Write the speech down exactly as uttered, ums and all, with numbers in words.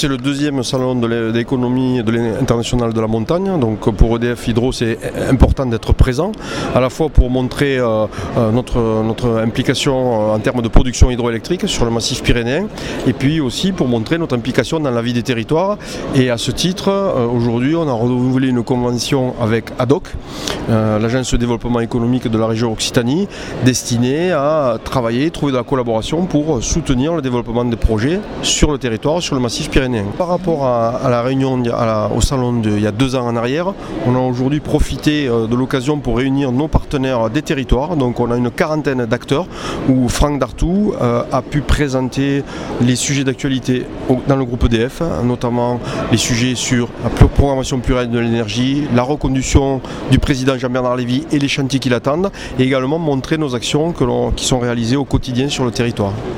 C'est le deuxième salon de l'économie internationale de la montagne, donc pour E D F Hydro c'est important d'être présent, à la fois pour montrer euh, notre, notre implication en termes de production hydroélectrique sur le massif pyrénéen, et puis aussi pour montrer notre implication dans la vie des territoires. Et à ce titre, euh, aujourd'hui on a renouvelé une convention avec A D O C, euh, l'agence de développement économique de la région Occitanie, destinée à travailler, trouver de la collaboration pour soutenir le développement des projets sur le territoire, sur le massif pyrénéen. Par rapport à, à la réunion à la, au salon de, il y a deux ans en arrière, on a aujourd'hui profité euh, de l'occasion pour réunir nos partenaires des territoires. Donc on a une quarantaine d'acteurs où Franck Dartout euh, a pu présenter les sujets d'actualité dans le groupe E D F, notamment les sujets sur la programmation pluriannuelle de l'énergie, la reconduction du président Jean-Bernard Lévy et les chantiers qui l'attendent, et également montrer nos actions que l'on, qui sont réalisées au quotidien sur le territoire.